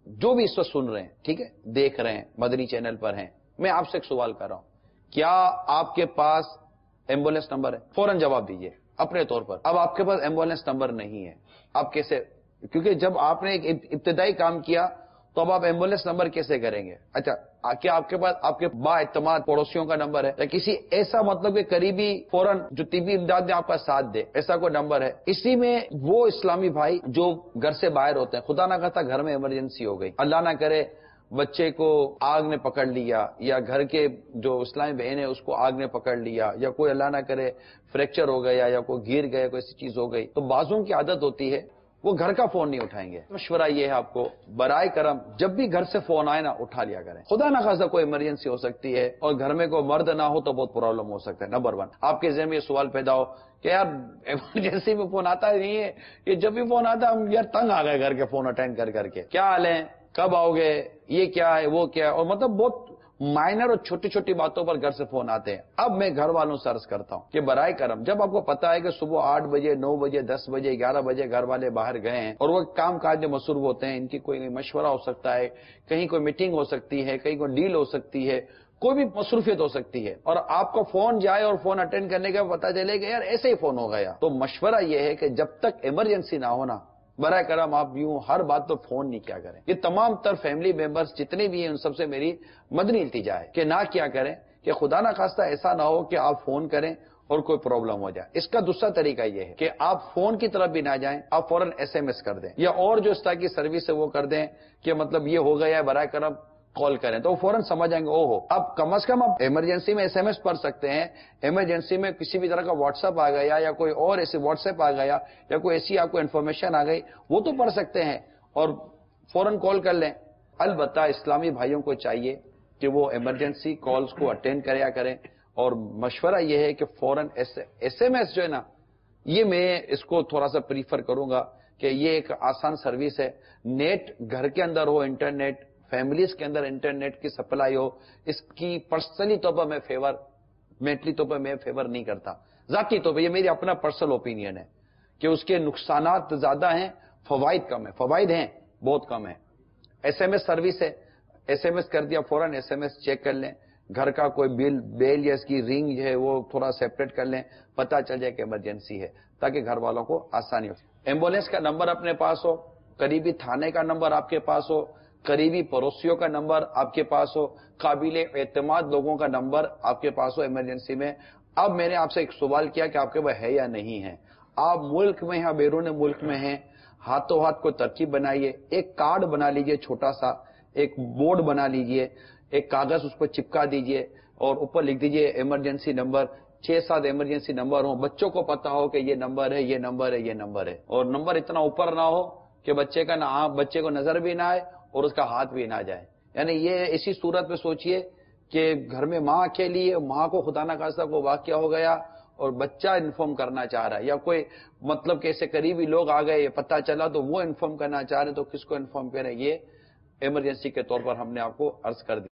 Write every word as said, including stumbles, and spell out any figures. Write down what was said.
جو بھی اس وقت سن رہے ہیں، ٹھیک ہے، دیکھ رہے ہیں، مدنی چینل پر ہیں، میں آپ سے ایک سوال کر رہا ہوں، کیا آپ کے پاس ایمبولینس نمبر ہے؟ فوراً جواب دیجئے اپنے طور پر۔ اب آپ کے پاس ایمبولینس نمبر نہیں ہے، آپ کیسے؟ کیونکہ جب آپ نے ایک ابتدائی کام کیا تو اب آپ ایمبولینس نمبر کیسے کریں گے؟ اچھا، کیا آپ کے پاس آپ کے با اعتماد پڑوسیوں کا نمبر ہے، یا کسی ایسا مطلب کہ قریبی فوراً جو طبی امداد میں آپ کا ساتھ دے، ایسا کوئی نمبر ہے؟ اسی میں وہ اسلامی بھائی جو گھر سے باہر ہوتے ہیں، خدا نہ کرتا گھر میں ایمرجنسی ہو گئی، اللہ نہ کرے بچے کو آگ نے پکڑ لیا، یا گھر کے جو اسلامی بہن ہے اس کو آگ نے پکڑ لیا، یا کوئی اللہ نہ کرے فریکچر ہو گیا، یا کوئی گر گیا، کوئی ایسی چیز ہو گئی، تو بعضوں کی عادت ہوتی ہے وہ گھر کا فون نہیں اٹھائیں گے۔ مشورہ یہ ہے آپ کو، برائے کرم جب بھی گھر سے فون آئے نا اٹھا لیا کریں، خدا نہ خاصا کوئی ایمرجنسی ہو سکتی ہے، اور گھر میں کوئی مرد نہ ہو تو بہت پرابلم ہو سکتا ہے۔ نمبر ون، آپ کے ذہن میں یہ سوال پیدا ہو کہ یار ایمرجنسی میں فون آتا نہیں ہے، یہ جب بھی فون آتا ہم یار تنگ آ گئے گھر کے فون اٹینڈ کر کر کے، کیا حال ہے، کب آؤ گے، یہ کیا ہے، وہ کیا ہے، اور مطلب بہت مائنر اور چھوٹی چھوٹی باتوں پر گھر سے فون آتے ہیں۔ اب میں گھر والوں سے عرض کرتا ہوں کہ برائے کرم جب آپ کو پتا ہے کہ صبح آٹھ بجے، نو بجے، دس بجے، گیارہ بجے گھر والے باہر گئے ہیں اور وہ کام کاج میں مصروف ہوتے ہیں، ان کی کوئی مشورہ ہو سکتا ہے، کہیں کوئی میٹنگ ہو سکتی ہے، کہیں کوئی ڈیل ہو سکتی ہے، کوئی بھی مصروفیت ہو سکتی ہے، اور آپ کو فون جائے اور فون اٹینڈ کرنے کا پتا چلے کہ یار ایسے ہی فون ہو گیا، تو مشورہ یہ ہے کہ جب تک ایمرجنسی نہ ہونا برائے کرم آپ یوں ہر بات تو فون نہیں کیا کریں۔ یہ تمام تر فیملی ممبرز جتنے بھی ہیں ان سب سے میری مدنی التجا ہے کہ نہ کیا کریں، کہ خدا نہ خواستہ ایسا نہ ہو کہ آپ فون کریں اور کوئی پرابلم ہو جائے۔ اس کا دوسرا طریقہ یہ ہے کہ آپ فون کی طرف بھی نہ جائیں، آپ فوراً ایس ایم ایس کر دیں، یا اور جو اس طرح کی سروس ہے وہ کر دیں کہ مطلب یہ ہو گیا ہے برائے کرم کال کریں، تو وہ فوراً سمجھ جائیں گے او ہو۔ اب کم از کم آپ ایمرجنسی میں ایس ایم ایس پڑھ سکتے ہیں، ایمرجنسی میں کسی بھی طرح کا واٹس ایپ آ گیا یا کوئی اور ایسے واٹس ایپ آ گیا یا کوئی ایسی آپ کو انفارمیشن آ گئی وہ تو پڑھ سکتے ہیں اور فوراً کال کر لیں۔ البتہ اسلامی بھائیوں کو چاہیے کہ وہ ایمرجنسی کالز کو اٹینڈ کریا کریں، اور مشورہ یہ ہے کہ فوراً ایس ایم ایس جو ہے نا، یہ میں اس کو تھوڑا سا پریفر کروں گا کہ یہ ایک آسان سروس ہے، نیٹ گھر کے اندر ہو، انٹرنیٹ فیملیز کے اندر انٹرنیٹ کی سپلائی ہو، اس کی پرسنلی طور پر میں فیور مینٹلی طور پر میں فیور نہیں کرتا، ذاتی طور پر یہ میری اپنا پرسنل اوپینین ہے کہ اس کے نقصانات زیادہ ہیں، فوائد کم ہیں، فوائد ہیں بہت کم ہیں۔ ایس ایم ایس سروس ہے، ایس ایم ایس کر دیا فوراً ایس ایم ایس چیک کر لیں، گھر کا کوئی بل بیل یا اس کی رنگ جو ہے وہ تھوڑا سیپریٹ کر لیں، پتہ چل جائے کہ ایمرجنسی ہے، تاکہ گھر والوں کو آسانی ہو۔ ایمبولینس کا نمبر اپنے پاس ہو، قریبی تھانے کا نمبر آپ کے پاس ہو، قریبی پڑوسیوں کا نمبر آپ کے پاس ہو، قابل اعتماد لوگوں کا نمبر آپ کے پاس ہو ایمرجنسی میں۔ اب میں نے آپ سے ایک سوال کیا کہ آپ کے پاس ہے یا نہیں ہے، آپ ملک میں یا بیرون ملک میں ہیں، ہاتھوں ہاتھ کو ترکیب بنائیے، ایک کارڈ بنا لیجئے چھوٹا سا، ایک بورڈ بنا لیجئے، ایک کاغذ اس پر چپکا دیجئے اور اوپر لکھ دیجئے ایمرجنسی نمبر، چھ سات ایمرجنسی نمبر ہوں، بچوں کو پتا ہو کہ یہ نمبر ہے، یہ نمبر ہے، یہ نمبر ہے، اور نمبر اتنا اوپر نہ ہو کہ بچے کا نہ بچے کو نظر بھی نہ آئے اور اس کا ہاتھ بھی نہ جائے۔ یعنی یہ اسی صورت میں سوچئے کہ گھر میں ماں اکیلی ہے، ماں کو خدا نہ خواستہ کو واقعہ ہو گیا اور بچہ انفارم کرنا چاہ رہا ہے، یا کوئی مطلب کہ ایسے قریبی لوگ آ گئے پتہ چلا تو وہ انفارم کرنا چاہ رہے ہیں، تو کس کو انفارم کریں، یہ ایمرجنسی کے طور پر ہم نے آپ کو عرض کر دیا۔